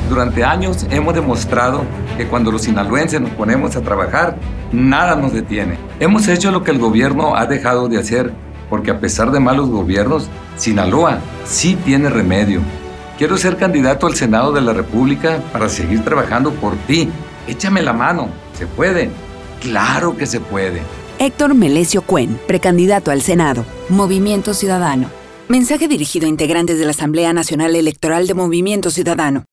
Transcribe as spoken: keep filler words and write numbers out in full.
Durante años hemos demostrado que cuando los sinaloenses nos ponemos a trabajar, nada nos detiene. Hemos hecho lo que el gobierno ha dejado de hacer, porque a pesar de malos gobiernos, Sinaloa sí tiene remedio. Quiero ser candidato al Senado de la República para seguir trabajando por ti. Échame la mano. ¿Se puede? ¡Claro que se puede! Héctor Melesio Cuen, precandidato al Senado. Movimiento Ciudadano. Mensaje dirigido a integrantes de la Asamblea Nacional Electoral de Movimiento Ciudadano.